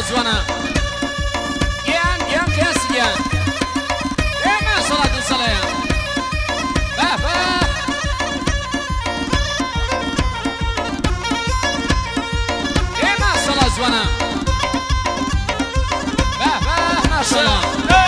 جوانا گیان کسی گیان ایمه صلاة الصلاة به ایمه صلاة جوانا به ماشاءالله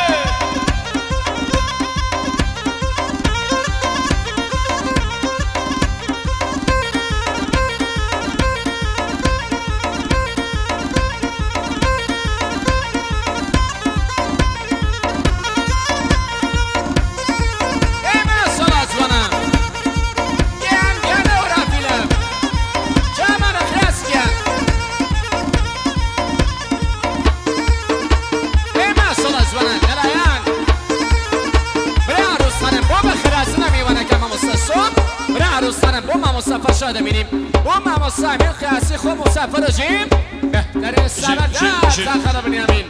عروسانم با ما مصطفى شاده بینیم با ما مصطفى خاصی خوب مصطفى رجیم بهتر سردار ساخر بنیامین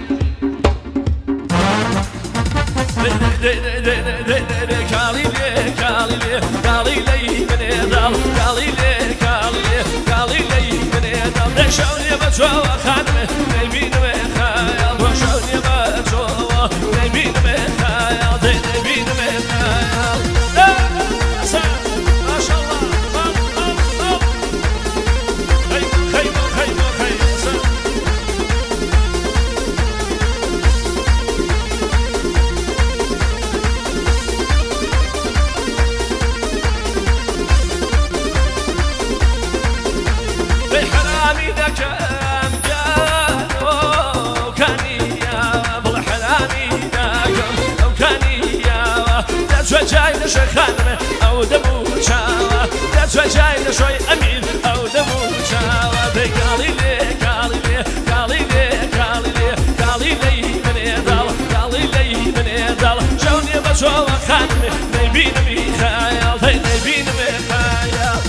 خانمه او دمو چاوا دچ جای نشوی امیر او دمو چاوا قالی لی من دال جونی بچو خانمه نبین می خیال نبین می خیال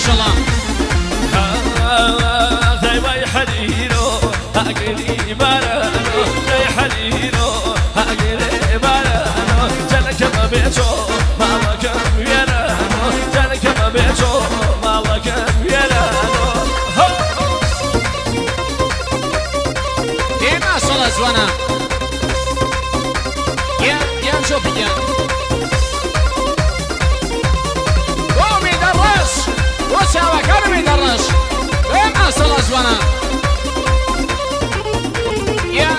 شاءالله دايما حليلو هاقلي بارانو داي حليلو هاقلي بارانو جالك ما بيتو مالك ويرانو جالك ما بيتو مالك ويرانو ديما صلاة زوانا يا شوفيا قومي درش وساوى كرمي درش ديما صلاة زوانا يا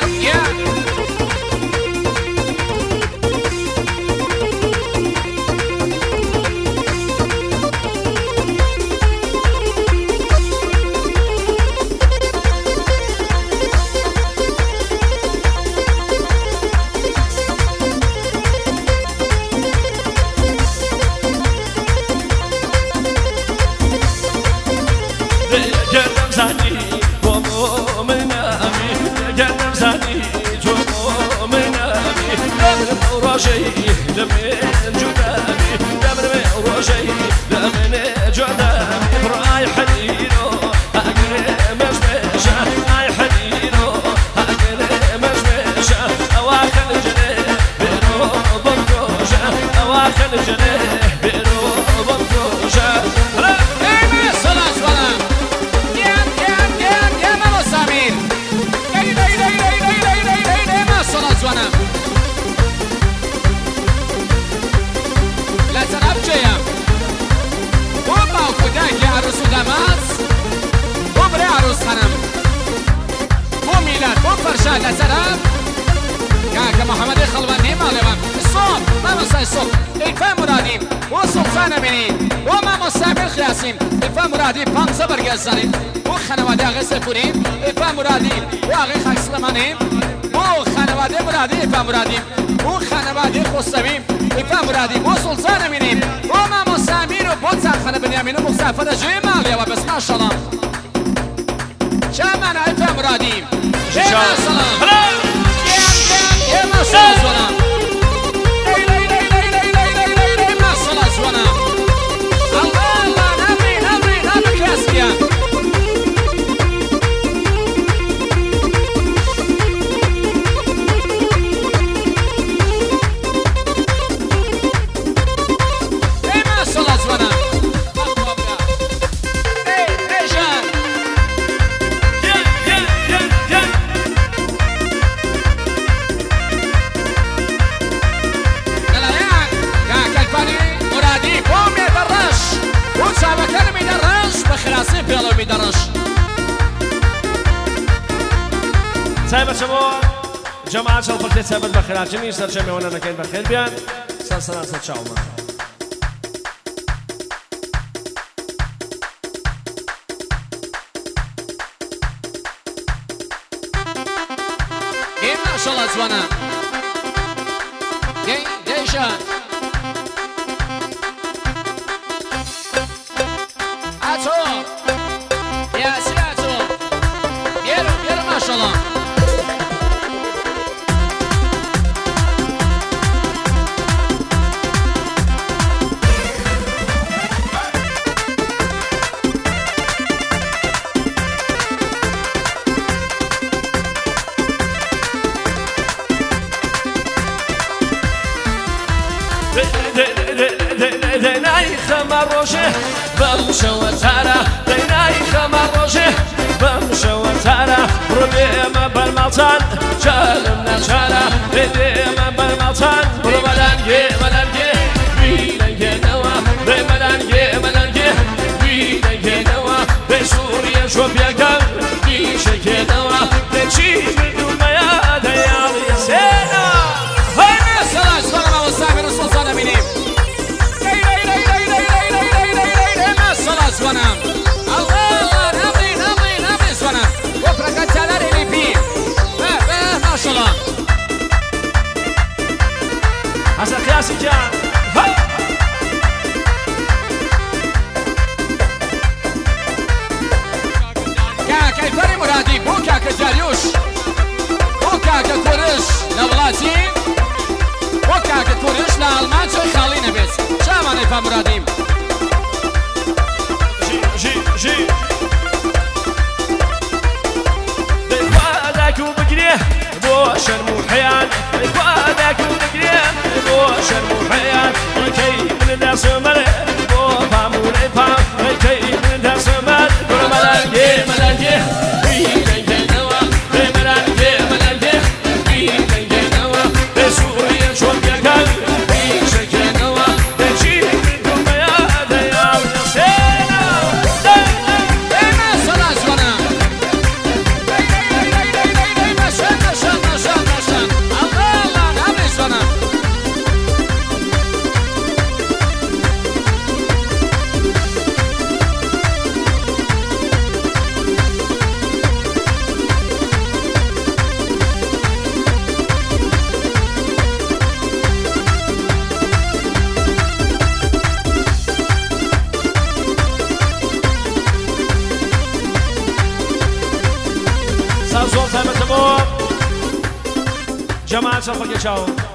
لمن جدامي دمر وروجي لمن جدامي براي حنينو هاقري مشمشة راي حنينو هاقري مشمشة أواخر الجنيه بيرو بمكوشة أواخر الجنيه بيرو بمكوشة ديما صلاة زوانا يا ماما سامين ديما صلاة زوانا لا تلعب جيا وما وكداك يا عروس ودماس وبري عروس خنم وميلاد وفرشاد لا تلعب كاكا محمد خلواني مالبا الصوت ما مسا الصوت إلفا مرادي وسلطان منين وما مسا الخياسين إلفا مرادي بانزا برقزاني وخنوادي أغي سفورين إلفا مرادي وأغي خاك سلماني وخنوادي مرادي إلفا مرادي وخنوادي خصبين إلفا مرادي وسلطان منين وما مسا أمين وبوتسان خنا بنيامين ومسافر جيمالي وبس ما شاء الله شامانا إلفا مرادي جيما سلام يا ما صلاة زوانا ما صلاة زوانا الله نبي كاسيا ما صلاة زوانا جان مرادي قوم يدرش وصابة كلمة يدرش بخلاصي بيلو بيدرش سايبة شباب جماعة شلفرتي سايبة بخير جميع سرجمي وانا نكين بخير بيان سلسلة ستشاو معنا ما شاء الله زوانا ديشان عطور يا سياتو يرو ما شاء الله ديناي خمر روشه بمشى وتارا ديناي خمر روشه بمشى وتارا ربيما بالمطان شالمنا شالا ديما بالمطان ربلانجي ملانجي بيلانجي نوا بملانجي بيلانجي نوا بسوريا شوفيا كان بيشكي نوا بتشي بدون ما يا سينا هاي ما صلاة زوانا ما وصابي رسول صلاة منيم ما صلاة زوانا الله نبي زوانا وفرقات سالار اللي فيه ما شاء الله حسن قياسي جان كاكا فري مرادي بو كاكا جاريوش بو كاكا كورش نولاتي بو كاكا كورش لألمان شو خالي نبيس شامان الفا مراديم شرم وحيان إخوانك ونقريان بو شرم وحيان ركي من الناس ملك بو فامون إفام ركي من الناس ملك بو ملالجي ملالجي بيدن جنوا بملالجي ملالجي بيدن جنوا بسوريا شوق يقل بيشك جنوا بجي منكم يا ديال يسينا ديما صلاة جوانا مشان الله نعمل جوانا سازول تایمت بو جماعت شفاقی چاو